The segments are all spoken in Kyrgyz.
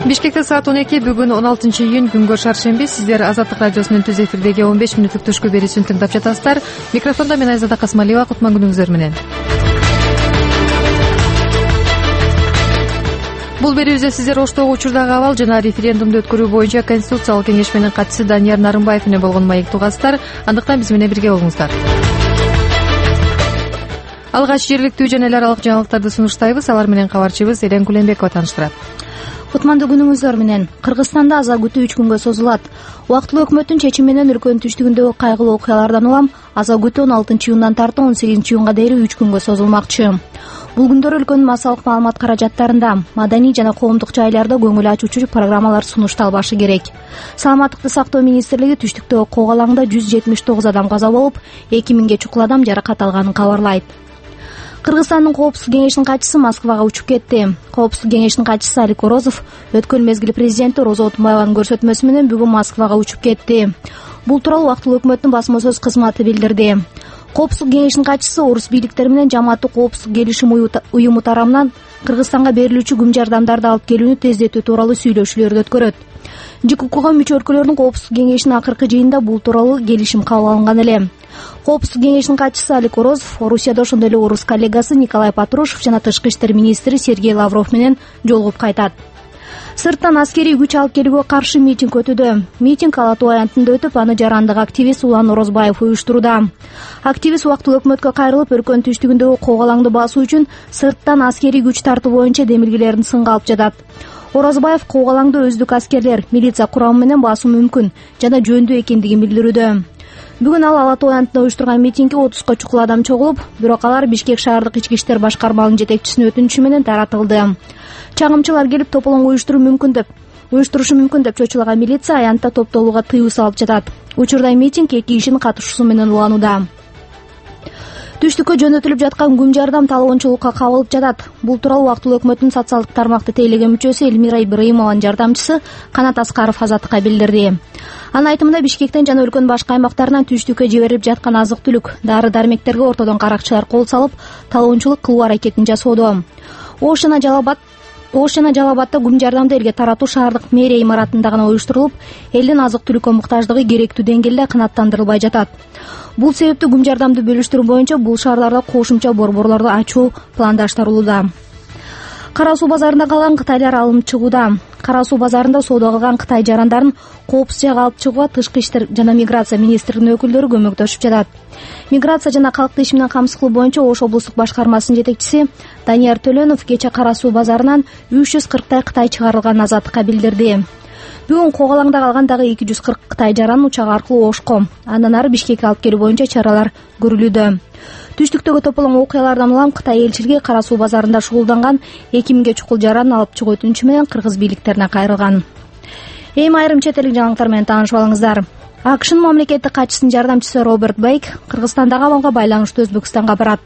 Бишкекте саат 12 бүгүн 16-июнь күнгө шаршемби. Сиздер Азаттык радиосунун түз эфирдеги 15 мүнөттүк түшкү берүүсүн тыңдап жатасыздар. Микрофондо мен Айзада Касмалиева. Кутман күнүңүздөр менен. Бул берүүбүздө сиздер Оштогу учурдагы абал жана референдумду өткөрүү боюнча Конституциялык кеңеш менен катчысы Данияр Нарымбаев менен болгон маектик угасыздар. Андыктан биз менен бирге болуңуздар. Алгач жергиликтүү жана эл аралык жаңылыктарды сунуштайбыз. Алар менен кабарчыбыз Элен Куленбекова тааныштырат. Кутмандуу күнүңүздөр менен. Кыргызстанда аза күтүү 3 күнгө созулат. Убактылуу өкмөттүн чечими менен өлкөнүн түштүгүндөгү кайгылуу окуялардан улам аза күтүү 16-июндан тартып 18-июнга дейин 3 күнгө созулмакчы. Бул күндөр өлкөнүн массалык маалымат каражаттарында, маданий жана коомдук жайларда көңүл ачуучу программалар сунушталбашы керек. Саламаттыкты сактоо министрлиги түштүктөгү кок алаңда 179 адам каза болуп, 2000ге чукул адам жаракат алганын кабарлайт. Кыргызстандын Коопсуздук кеңешинин катчысы Москвага учуп кетти. Коопсуздук кеңешинин катчысы Алик Орозов өткөн мезгил президенти Роза Отунбаеванын көрсөтмөсү менен бүгүн Москвага учуп кетти. Бул тууралуу убактылуу өкмөттүн басма сөз кызматы билдирди. Коопсуздук кеңешинин катчысы орус бийликтери менен жамааттык коопсуздук келишим уюму тарабынан Кыргызстанга берилүүчү күм жардамдарды алып келүүнү тездетүү тууралуу сүйлөшүүлөрдү өткөрөт. ЖККга мүчө өлкөлөрдүн Коопсуздук кеңешинин акыркы жыйынында бул тууралуу келишим кабыл алынган эле. Коопсуздук кеңешинин катчысы Алик Орозов Орусияда ошондой эле орус коллегасы Николай Патрушев жана тышкы иштер министри Сергей Лавров менен жолугуп кайтат. Сырттан аскерий күч алып келүүгө каршы митинг өтүүдө. Митинг Ала Тоо аянтында өтүп, аны жарандык активист Улан Орозбаев уюштурууда. Активист убактылуу өкмөткө кайрылып, өлкөнүн түштүгүндөгү кок алаңды басуу үчүн сырттан аскерий күч тартуу боюнча демилгелерин сынга алып жатат. Орозбаев кок алаңды өздүк аскерлер, милиция курамы менен басуу мүмкүн жана жөндүү экендигин билдирүүдө. Бүгүн ал Ала Тоо аянтында уюштурган митингге 30га чукул адам чогулуп, бирок алар Бишкек шаардык ички иштер башкармалынын жетекчисинин өтүнүчү менен таратылды. Чагымчылар келип тополоң уюштурушу мүмкүн деп чочулаган милиция аянтта топтолууга тыюу салып жатат. Учурда митинг 2 кишинин катышуусу менен уланууда. Түштүккө жөнөтүлүп жаткан күм жардам талоончулукка кабылып жатат. Бул тууралуу убактылуу өкмөттүн социалдык тармакты тейлеген мүчөсү Элмира Ибраимованын жардамчысы Канат Аскаров Азаттыкка билдирди. Анын айтымында Бишкектен жана өлкөнүн башка аймактарынан түштүккө жиберилип жаткан азык-түлүк, дары-дармектерге ортодон каракчылар кол салып, талоончулук кылуу аракетин жасоодо. Ош жана Жалалабадда күм жардамды элге таратуу шаардык мэрия имаратында гана уюштурулуп, элдин азык-түлүккө муктаждыгы керектүү деңгээлде канааттандырылбай жатат. Бул себептүү күм жардамды бөлүштүрүү боюнча бул шаарларда кошумча борборлорду ачуу пландаштырылууда. Кара суу базарында калган кытайлар алынып чыгууда. Кара суу базарында соода кылган кытай жарандарын коопсуз жайга алып чыгууга тышкы иштер жана миграция министрлигинин өкүлдөрү көмөктөшүп жатат. Миграция жана калкты иш менен камсыз кылуу боюнча Ош облустук башкармасынын жетекчиси Данияр Төлөнов кече Кара суу базарынан 340 кытай чыгарылганын Азаттыкка билдирди. Бүгүн кок алаңда калган дагы 240 кытай жаранын учак аркылуу Ошко, андан ары Бишкекке алып келүү боюнча чаралар көрүлүүдө. Түштүктөгү тополоң окуялардан улам Кытай элчилиги Кара суу базарында шугулданган 2000ге чукул жаранын алып чыгуу өтүнүчү менен кыргыз бийликтерине кайрылган. Эми айрым чет элдик жаңылыктар менен таанышып алыңыздар. АКШнын мамлекеттик катчысынын жардамчысы Роберт Блейк Кыргызстандагы абалга байланыштуу Өзбекстанга барат.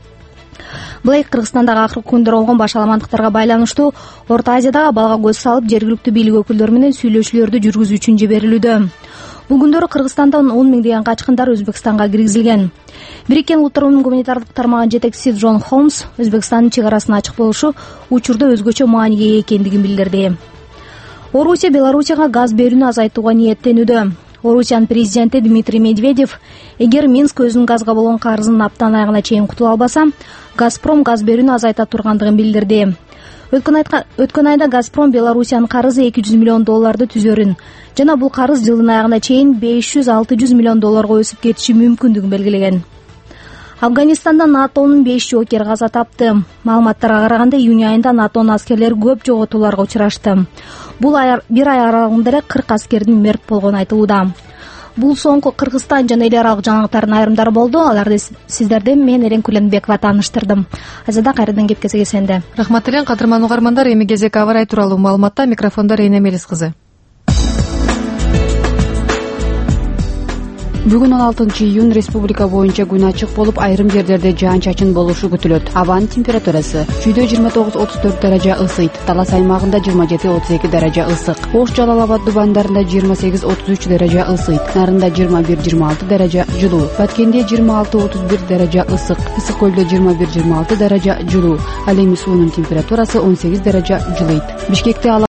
Блейк Кыргызстандагы акыркы күндөрү болгон башаламандыктарга байланыштуу Орто Азиядагы абалга көз салып, жергиликтүү бийлик өкүлдөрү менен сүйлөшүүлөрдү жүргүзүү үчүн жиберилүүдө. Бул күндөрү Кыргызстандан 10 миңдеген качкындар Өзбекстанга киргизилген. Бириккен Улуттар Уюмунун гуманитардык тармагынын жетекчиси Джон Холмс Өзбекстандын чек арасын ачык болушу учурда өзгөчө мааниге ээ экендигин билдирди. Орусия Белоруссияга газ берүүнү азайтууга ниеттенүүдө. Орусиянын президенти Дмитрий Медведев эгер Минск өзүнүн газга болгон карызынын аптанын аягына чейин кутула албаса, Газпром газ берүүнү азайта тургандыгын билдирди. Өткөн айда Газпром Белоруссиянын карызы $200 миллион түзөрүн жана бул карыз жылдын аягына чейин $500–600 миллион өсүп кетиши мүмкүндүгүн белгилеген. Афганистанда НАТОнун 5 жоокери каза тапты. Маалыматтарга караганда, июнь айында НАТОнун аскерлери көп жоготууларга учурашты. Бул бир ай аралыгында эле 40 аскердин мерт болгону айтылууда. Бул соңку Кыргызстан жана эл аралык жаңылыктардын айрымдары болду. Аларды сиздерди мен Элен Куленбекова тааныштырдым. Азада кайрадан кепкесеге сенде. Рахмат Элен. Кадырман угармандар, эми кезек аба ырайы тууралуу маалыматта. Микрофондо Рейна Мелис кызы. Бүгүн 16-июнь республика боюнча күн ачык болуп, айрым жерлерде жаан-чачын болушу күтүлөт. Абанын температурасы чүйдө 29–34 даража ысыйт, Талас аймагында 27–32 даража ысык, Ош Жалалабад дубандарында 28–33 даража ысыйт, Нарында 21–26 даража жылуу, Баткенде 26–31 даража ысык, Ысык көлдө 21–26 даража жылуу. Ал эми суунун температурасы 18 даража жылыйт. Бишкекте